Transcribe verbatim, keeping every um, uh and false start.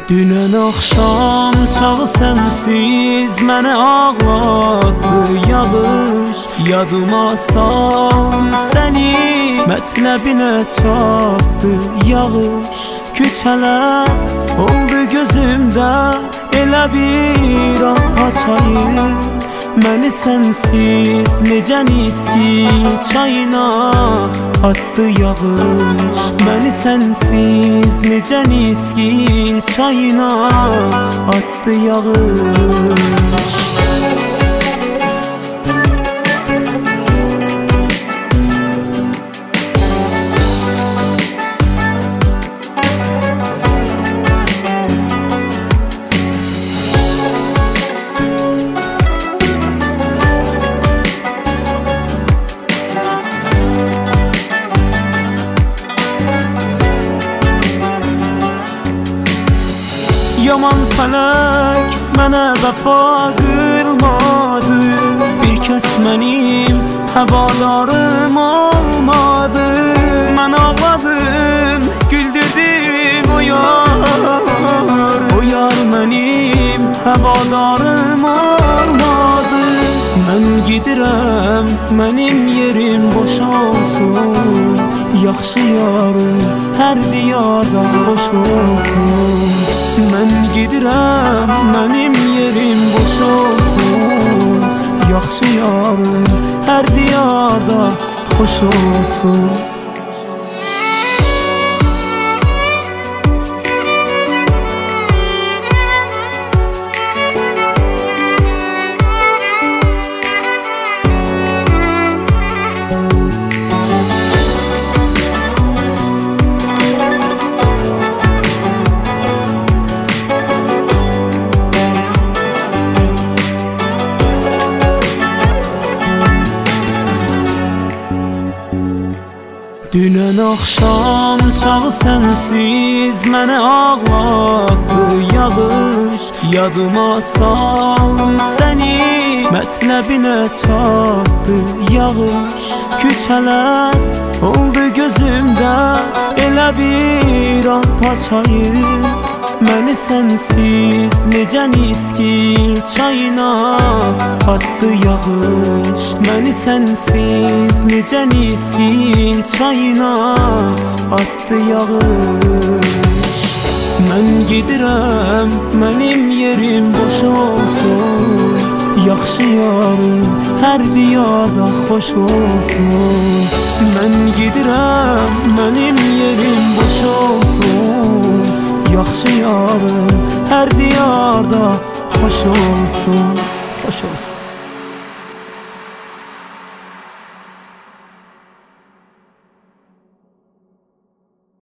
Dünən axşam çağı sənsiz mənə ağladı yağış. Yadıma sal səni mətləbinə çatdı yağış. Küçələr oldu gözümdə elə bir ah çayır. Məni sənsiz necə niski çayına attı yağış. Məni sənsiz necə niski çayına attı yağış. Yaman fələk mənə vəfa qılmadı. Bir kəs mənim həvadarım olmadı. Mən ağladım, güldürdüm o yar. O yar mənim həvadarım olmadı. Mən gedirəm, mənim yerim boş olsun. Yaxşı yarım hər diyarda xoş olsun. Mən gedirəm, mənim yerim boş olsun. Yaxşı yarım hər diyarda xoş olsun. Dünən axşam çağı sənsiz mənə ağladı yağış. Yadıma sal səni mətləbinə çatdı yağış. Küçələr oldu gözümdə elə bir ah çayır. Məni sənsiz necə niski çayına attı yağış. Məni sənsiz necə niski çayına attı yağış. Mən gedirəm, mənim yerim boş olsun. Yaxşı yarım hər diyarda xoş olsun. Mən gedirəm, mənim yerim boş olsun. Yaxşı yarım hər diyarda xoş olsun, xoş olsun.